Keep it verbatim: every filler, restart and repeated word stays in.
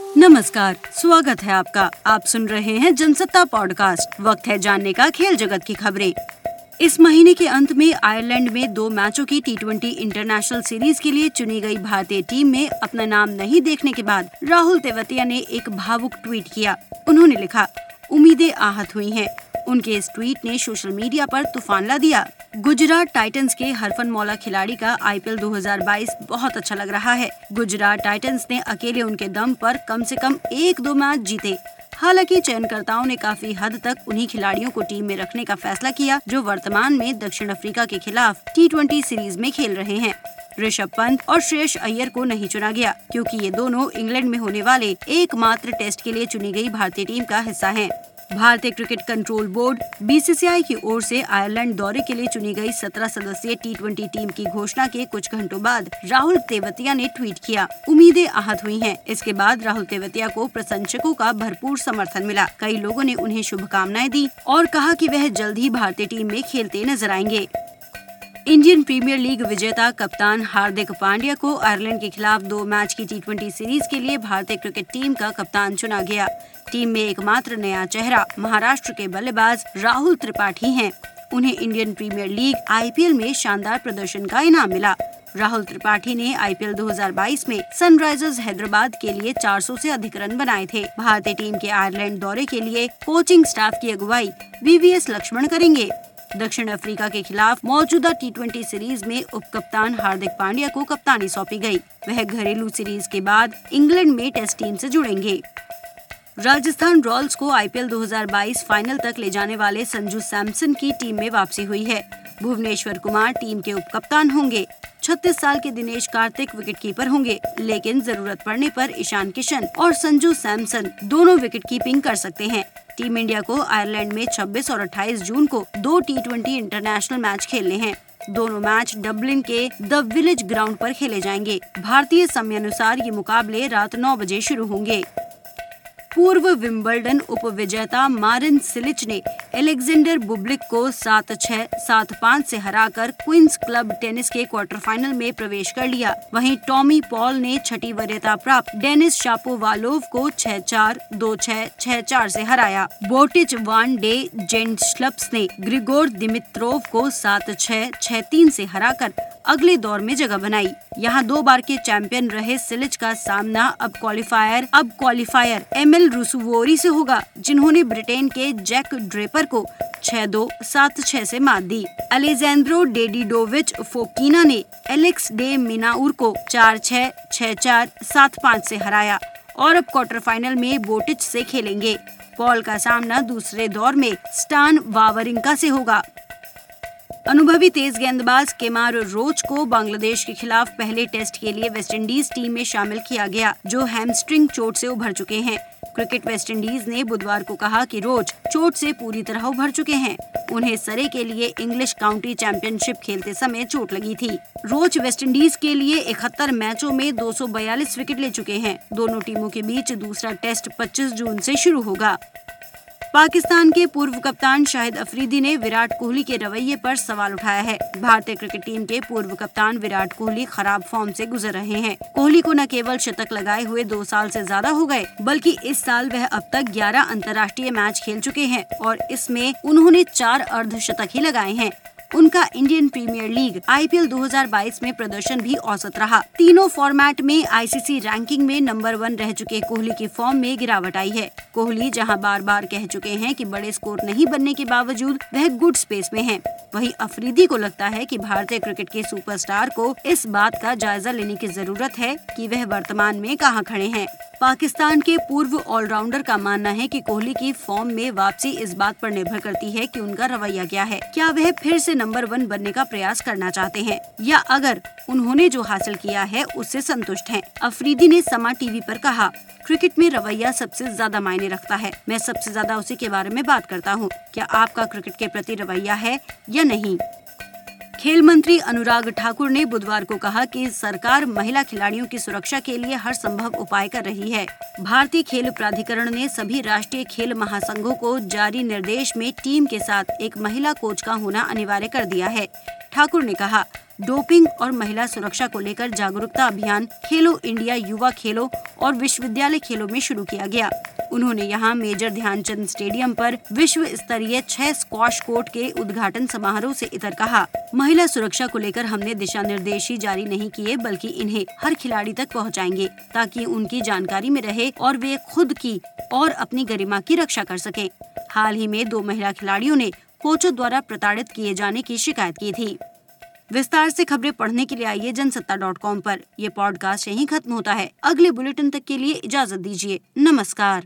नमस्कार, स्वागत है आपका। आप सुन रहे हैं जनसत्ता पॉडकास्ट। वक्त है जानने का खेल जगत की खबरें। इस महीने के अंत में आयरलैंड में दो मैचों की टी ट्वेंटी इंटरनेशनल सीरीज के लिए चुनी गई भारतीय टीम में अपना नाम नहीं देखने के बाद राहुल तेवतिया ने एक भावुक ट्वीट किया। उन्होंने लिखा, उम्मीदें आहत हुई हैं। उनके इस ट्वीट ने सोशल मीडिया पर तूफान ला दिया। गुजरात टाइटंस के हरफनमौला खिलाड़ी का आई पी एल दो हज़ार बाईस बहुत अच्छा लग रहा है। गुजरात टाइटंस ने अकेले उनके दम पर कम से कम एक दो मैच जीते। हालांकि चयनकर्ताओं ने काफी हद तक उन्हीं खिलाड़ियों को टीम में रखने का फैसला किया जो वर्तमान में दक्षिण अफ्रीका के खिलाफ टी ट्वेंटी सीरीज में खेल रहे हैं। ऋषभ पंत और श्रेयस अय्यर को नहीं चुना गया क्योंकि ये दोनों इंग्लैंड में होने वाले एकमात्र टेस्ट के लिए चुनी गई भारतीय टीम का हिस्सा हैं। भारतीय cricket control board B C C I की ओर से आयरलैंड दौरे के लिए चुनी गई सत्रह सदस्यीय टी ट्वेंटी टीम की घोषणा के कुछ घंटों बाद राहुल तेवतिया ने ट्वीट किया, उम्मीदें आहत हुई हैं। इसके बाद राहुल तेवतिया को प्रशंसकों का भरपूर समर्थन मिला। कई लोगों ने उन्हें शुभकामनाएं दी और कहा कि वह जल्द ही भारतीय टीम में खेलते नजर आएंगे। इंडियन प्रीमियर लीग विजेता कप्तान हार्दिक पांड्या को आयरलैंड के खिलाफ दो मैच की टी ट्वेंटी सीरीज के लिए भारतीय क्रिकेट टीम का कप्तान चुना गया। टीम में एकमात्र नया चेहरा महाराष्ट्र के बल्लेबाज राहुल त्रिपाठी हैं। उन्हें Indian premier league I P L में शानदार प्रदर्शन का इनाम मिला। राहुल त्रिपाठी ने आई पी एल दो हज़ार बाईस में सनराइजर्स हैदराबाद के लिए चार सौ से अधिक रन बनाए थे। भारतीय टीम के आयरलैंड दौरे के लिए कोचिंग स्टाफ की अगुवाई वी वी एस लक्ष्मण करेंगे। दक्षिण अफ्रीका के खिलाफ मौजूदा टी ट्वेंटी सीरीज में उप कप्तान हार्दिक पांड्या को कप्तानी सौंपी गई। वह घरेलू सीरीज के बाद इंग्लैंड में टेस्ट टीम से जुड़ेंगे। राजस्थान रॉयल्स को आई पी एल दो हज़ार बाईस फाइनल तक ले जाने वाले संजू सैमसन की टीम में वापसी हुई है। भुवनेश्वर कुमार टीम के उप कप्तान होंगे। छत्तीस साल के दिनेश कार्तिक विकेटकीपर होंगे, लेकिन जरूरत पड़ने पर ईशान किशन और संजू सैमसन दोनों विकेट कीपिंग कर सकते हैं। टीम इंडिया को आयरलैंड में छब्बीस और अट्ठाईस जून को दो टी ट्वेंटी इंटरनेशनल मैच खेलने हैं। दोनों मैच डबलिन के द विलेज ग्राउंड पर खेले जाएंगे। भारतीय समयानुसार ये मुकाबले रात नौ बजे शुरू होंगे। पूर्व विंबलडन उपविजेता मारिन सिलिच ने अलेक्जेंडर बुब्लिक को सात छह सात पाँच से हराकर क्वींस क्लब टेनिस के क्वार्टर फाइनल में प्रवेश कर लिया। वहीं टॉमी पॉल ने छठी वरीयता प्राप्त डेनिस शापोवालोव को छह चार दो छह छह चार से हराया। बोटिच वान डे जेंटश्लप्स ने ग्रिगोर दिमित्रोव को सात छह छह तीन से हराकर अगले दौर में जगह बनाई। यहाँ दो बार के चैंपियन रहे सिलिच का सामना अब क्वालिफायर अब क्वालिफायर एम एल रूसुवोरी से होगा, जिन्होंने ब्रिटेन के जैक ड्रेपर को छह दो सात छह से मात दी। अलेजेंद्रो डेडिडोविच फोकीना ने एलेक्स डे मिनाउर को चार छह छह चार सात पाँच से हराया और अब क्वार्टर फाइनल में बोटिच से खेलेंगे। पॉल का सामना दूसरे दौर में स्टान वावरिंका से होगा। अनुभवी तेज गेंदबाज केमार रोच को बांग्लादेश के खिलाफ पहले टेस्ट के लिए वेस्टइंडीज टीम में शामिल किया गया, जो हैमस्ट्रिंग चोट से उभर चुके हैं। क्रिकेट वेस्टइंडीज ने बुधवार को कहा कि रोच चोट से पूरी तरह उभर चुके हैं। उन्हें सरे के लिए इंग्लिश काउंटी चैंपियनशिप खेलते समय चोट लगी थी। रोच वेस्टइंडीज के लिए इकहत्तर मैचों में दो सौ बयालीस विकेट ले चुके हैं। दोनों टीमों के बीच दूसरा टेस्ट पच्चीस जून से शुरू होगा। पाकिस्तान के पूर्व कप्तान शाहिद अफरीदी ने विराट कोहली के रवैये पर सवाल उठाया है। भारतीय क्रिकेट टीम के पूर्व कप्तान विराट कोहली खराब फॉर्म से गुजर रहे हैं। कोहली को न केवल शतक लगाए हुए दो साल से ज्यादा हो गए, बल्कि इस साल वह अब तक ग्यारह अंतर्राष्ट्रीय मैच खेल चुके हैं और इसमें उन्होंने चार अर्धशतक ही लगाए हैं। उनका Indian premier league I P L दो हज़ार बाईस में प्रदर्शन भी औसत रहा। तीनों फॉर्मेट में आई सी सी रैंकिंग में नंबर वन रह चुके कोहली की फॉर्म में गिरावट आई है। कोहली जहां बार बार कह चुके हैं कि बड़े स्कोर नहीं बनने के बावजूद वह गुड स्पेस में हैं, वहीं अफरीदी को लगता है कि भारतीय क्रिकेट के सुपरस्टार को इस बात का जायजा लेने की जरूरत है कि वह वर्तमान में कहां खड़े हैं। पाकिस्तान के पूर्व ऑलराउंडर का मानना है कि कोहली की फॉर्म में वापसी इस बात पर निर्भर करती है कि उनका रवैया क्या है। क्या वह फिर से नंबर वन बनने का प्रयास करना चाहते हैं या अगर उन्होंने जो हासिल किया है उससे संतुष्ट हैं। अफरीदी ने समा टीवी पर कहा, क्रिकेट में रवैया सबसे ज्यादा मायने रखता है। मैं सबसे ज्यादा उसी के बारे में बात करता हूँ। क्या आपका क्रिकेट के प्रति रवैया है या नहीं? खेल मंत्री अनुराग ठाकुर ने बुधवार को कहा कि सरकार महिला खिलाड़ियों की सुरक्षा के लिए हर संभव उपाय कर रही है। भारतीय खेल प्राधिकरण ने सभी राष्ट्रीय खेल महासंघों को जारी निर्देश में टीम के साथ एक महिला कोच का होना अनिवार्य कर दिया है। ठाकुर ने कहा, डोपिंग और महिला सुरक्षा को लेकर जागरूकता अभियान खेलो इंडिया युवा खेलों और विश्वविद्यालय खेलों में शुरू किया गया। उन्होंने यहां मेजर ध्यानचंद स्टेडियम पर विश्व स्तरीय छह स्क्वॉश कोर्ट के उद्घाटन समारोह से इतर कहा, महिला सुरक्षा को लेकर हमने दिशा निर्देश ही जारी नहीं किए बल्कि इन्हें हर खिलाड़ी तक पहुंचाएंगे ताकि उनकी जानकारी में रहे और वे खुद की और अपनी गरिमा की रक्षा कर सकें। हाल ही में दो महिला खिलाड़ियों ने कोचों द्वारा प्रताड़ित किए जाने की शिकायत की थी। विस्तार से खबरें पढ़ने के लिए आइए जनसत्ता डॉट कॉम पर। ये पॉडकास्ट यहीं खत्म होता है। अगले बुलेटिन तक के लिए इजाजत दीजिए। नमस्कार।